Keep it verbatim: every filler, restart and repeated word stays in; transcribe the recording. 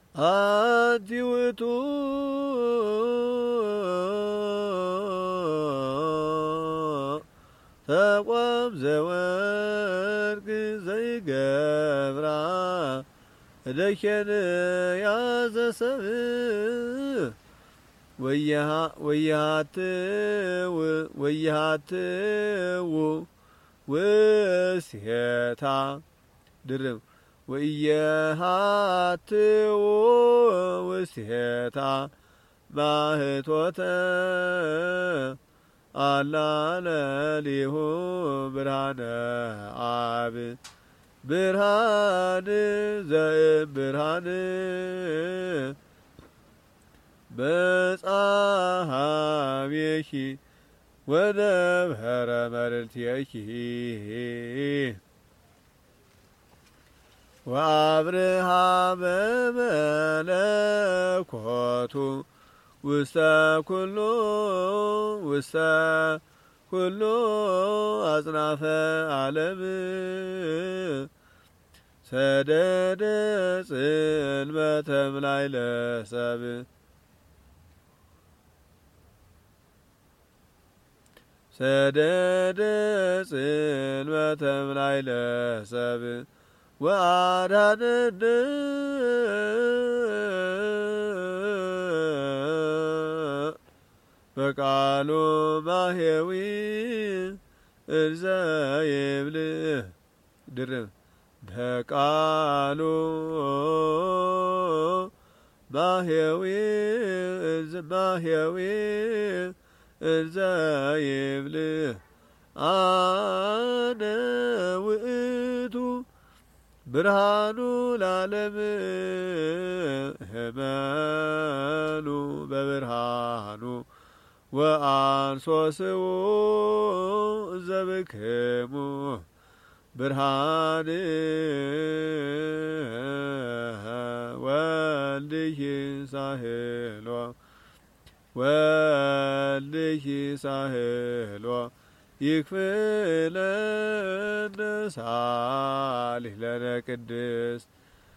አንቲ ውእቱ ተቋም ዘወርቅ ዘይገብራ እደኬን ያዘሰብ ወያሃትው ወያሃትው ውስሄታ ድርብ ወያሃትው ውስሄታ ማህቶተ አላለሊሁ ብርሃነ አብ ብርሃን ዘእምብርሃን በጻሃቤኪ ወነብኸረ መርልትየኪ ወአብርሃመ መለኮቱ ውስተ ኩሉ ውስተ ኩሉ አጽናፈ ዓለም ሰደደ ጽልመተ እምላዕለ ሰብእ ሰደደ ጽልመተ እምላዕለ ሰብእ ወአድኀነነ በቃሉ ማሕየዊ እንዘ ይብል ድርብ በቃሉ ማሕየዊ ማሕየዊ እንዘ ይብል አነ ውእቱ ብርሃኑ ለዓለም ህመኑ በብርሃኑ ወአንሶስው ዘብክሙ ብርሃን ወልድኪ ሳህሎ ወልድኪ ሳህሎ ይክፍለነ ሳሊህ ለነ ቅድስት